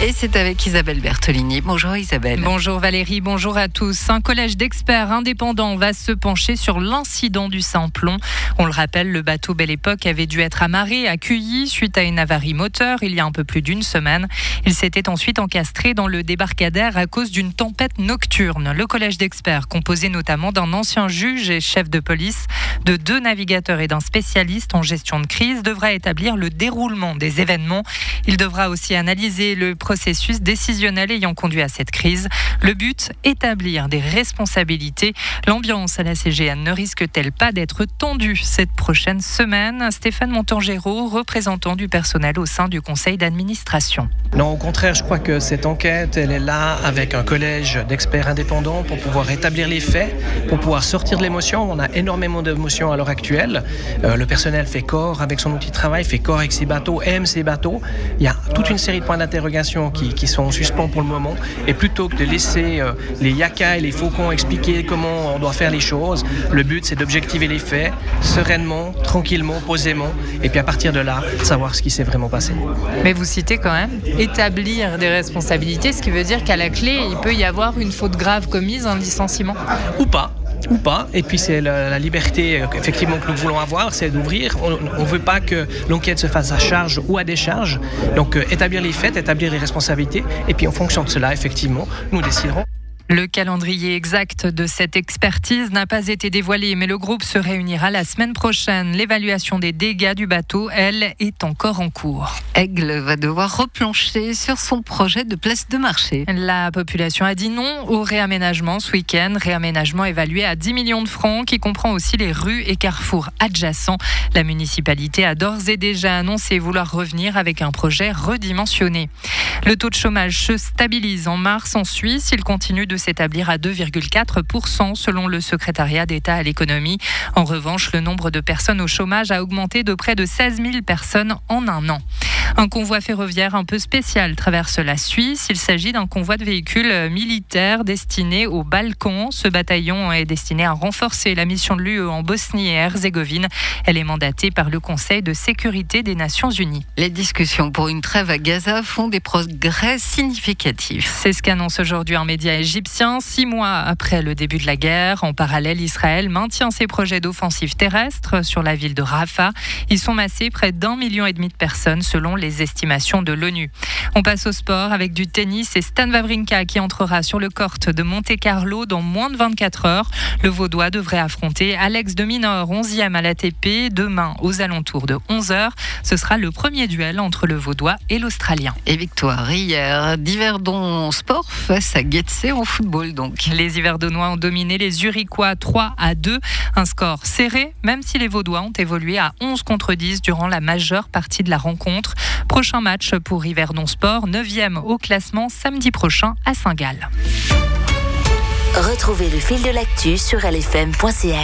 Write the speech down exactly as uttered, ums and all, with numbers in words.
Et c'est avec Isabelle Bertolini. Bonjour Isabelle. Bonjour Valérie, bonjour à tous. Un collège d'experts indépendants va se pencher sur l'incident du Simplon. On le rappelle, le bateau Belle Époque avait dû être amarré à Cuilly suite à une avarie moteur il y a un peu plus d'une semaine. Il s'était ensuite encastré dans le débarcadère à cause d'une tempête nocturne. Le collège d'experts, composé notamment d'un ancien juge et chef de police, de deux navigateurs et d'un spécialiste en gestion de crise, devra établir le déroulement des événements. Il devra aussi analyser le processus décisionnel ayant conduit à cette crise. Le but, établir des responsabilités. L'ambiance à la C G N ne risque-t-elle pas d'être tendue cette prochaine semaine ? Stéphane Montangero, représentant du personnel au sein du conseil d'administration. Non, au contraire, je crois que cette enquête, elle est là avec un collège d'experts indépendants pour pouvoir établir les faits, pour pouvoir sortir de l'émotion. On a énormément d'émotions à l'heure actuelle. Euh, le personnel fait corps avec son outil de travail, fait corps avec ses bateaux, aime ses bateaux. Il y a toute une série de points d'interrogation qui, qui sont en suspens pour le moment. Et plutôt que de laisser euh, les yakas et les faucons expliquer comment on doit faire les choses, le but, c'est d'objectiver les faits sereinement, tranquillement, posément, et puis à partir de là, savoir ce qui s'est vraiment passé. Mais vous citez quand même établir des responsabilités, ce qui veut dire qu'à la clé, il peut y avoir une faute grave commise, un licenciement. Ou pas. ou pas, et puis c'est la, la liberté effectivement que nous voulons avoir, c'est d'ouvrir. On ne veut pas que l'enquête se fasse à charge ou à décharge, donc euh, établir les faits, établir les responsabilités, et puis en fonction de cela, effectivement, nous déciderons. Le calendrier exact de cette expertise n'a pas été dévoilé, mais le groupe se réunira la semaine prochaine. L'évaluation des dégâts du bateau, elle, est encore en cours. Aigle va devoir replancher sur son projet de place de marché. La population a dit non au réaménagement ce week-end. Réaménagement évalué à dix millions de francs, qui comprend aussi les rues et carrefours adjacents. La municipalité a d'ores et déjà annoncé vouloir revenir avec un projet redimensionné. Le taux de chômage se stabilise en mars en Suisse. Il continue de s'établir à deux virgule quatre pour cent selon le secrétariat d'État à l'économie. En revanche, le nombre de personnes au chômage a augmenté de près de seize mille personnes en un an. Un convoi ferroviaire un peu spécial traverse la Suisse. Il s'agit d'un convoi de véhicules militaires destiné aux Balkans. Ce bataillon est destiné à renforcer la mission de l'U E en Bosnie et Herzégovine. Elle est mandatée par le Conseil de sécurité des Nations Unies. Les discussions pour une trêve à Gaza font des progrès significatifs. C'est ce qu'annonce aujourd'hui un média égyptien, six mois après le début de la guerre. En parallèle, Israël maintient ses projets d'offensive terrestre sur la ville de Rafah. Ils sont massés près d'un million et demi de personnes selon les estimations de l'ONU. On passe au sport avec du tennis et Stan Wawrinka qui entrera sur le court de Monte-Carlo dans moins de vingt-quatre heures. Le Vaudois devrait affronter Alex de Minaur, onzième à l'A T P, demain aux alentours de onze heures. Ce sera le premier duel entre le Vaudois et l'Australien. Et victoire hier d'Yverdon Sport face à Getse en football donc. Les Yverdonois ont dominé les Zurichois trois à deux. Un score serré, même si les Vaudois ont évolué à onze contre dix durant la majeure partie de la rencontre. Prochain match pour Yverdon Sport, neuvième au classement samedi prochain à Saint-Gall. Retrouvez le fil de l'actu sur L F M point C H.